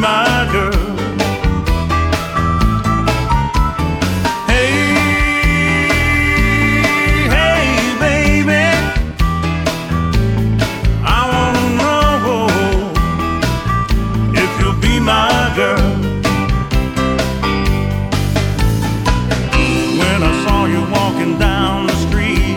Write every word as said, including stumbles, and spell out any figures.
my girl. Hey, hey, baby, I wanna know if you'll be my girl.